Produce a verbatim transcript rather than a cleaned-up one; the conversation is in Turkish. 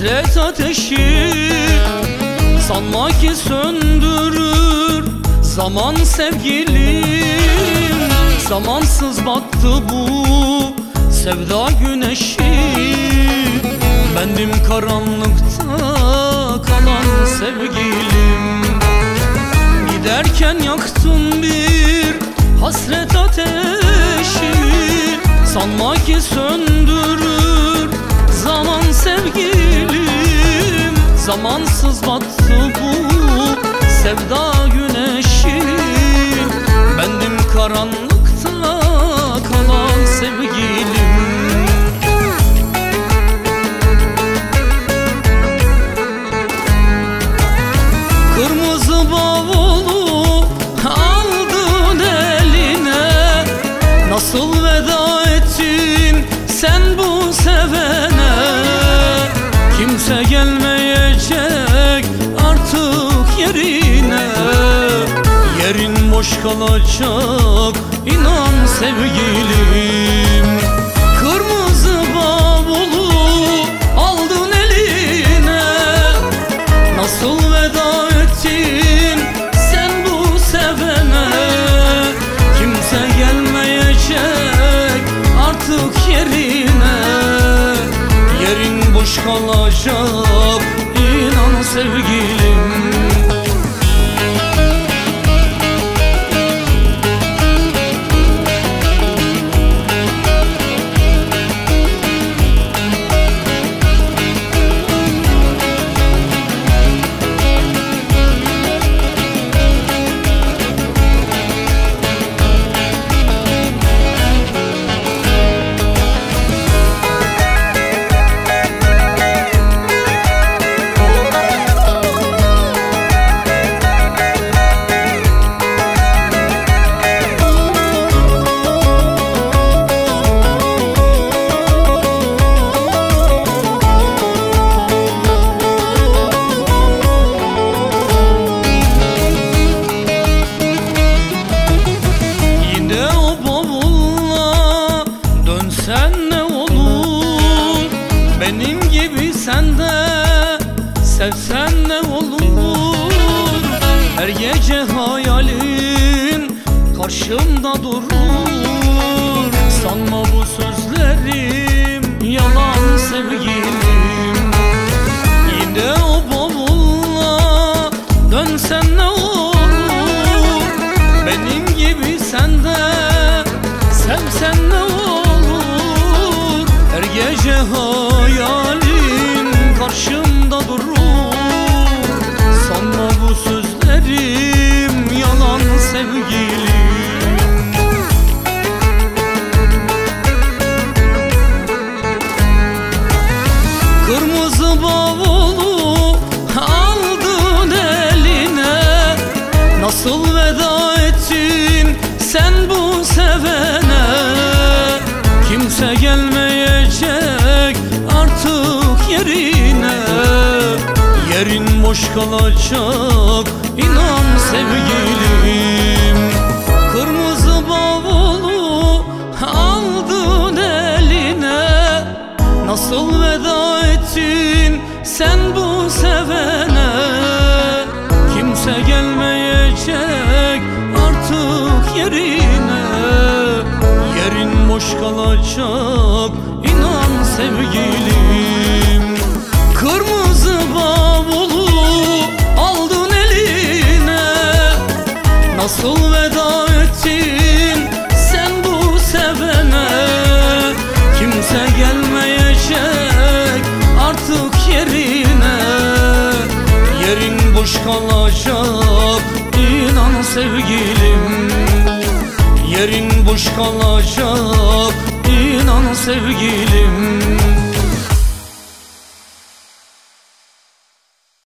Hasret ateşi sanma ki söndürür zaman sevgilim. Zamansız battı bu sevda güneşi. Bendim karanlıkta kalan sevgilim. Giderken yaktın bir hasret ateşi. Sanma ki söndürür zaman sevgilim. Zamansız battı bu sevda güneşi. Bendim karanlıkta kalan sevgilim. Kırmızı bavulu aldın eline. Nasıl veda ettin sen bu sevene? Kimse gelmeyecek artık yerine. Yerin boş kalacak inan sevgilim. Kırmızı bavulu aldın eline. Nasıl veda ettin sen bu sevene? Kimse gelmeyecek artık yerine. Yerin boş kalacak inan sevgilim. Benim gibi sen de sevsen ne olur? Her gece hayalin karşımda durur. Sanma bu sözlerim yalan sevgilim. Yine o bavulla dönsen ne olur? Benim gibi sen de sevsen ne olur? Her gece hayalin karşımda durur. Sanma bu sözlerim yalan sevgilim. Kırmızı bavulu aldın eline. Nasıl veda ettin sen bu sevene? Kimse gelmeyecek artık yerine. Yerin boş kalacak inan sevgilim. Kırmızı bavulu aldın eline. Nasıl veda ettin sen bu sevene? Kimse gelmeyecek artık yerine. Yerin boş kalacak inan sevgilim. Kırmızı bavulu aldın eline. Nasıl veda ettin sen bu sevene? Kimse gelmeyecek artık yerine. Yerin boş kalacak inan sevgilim. Yerin boş kalacak inan sevgilim.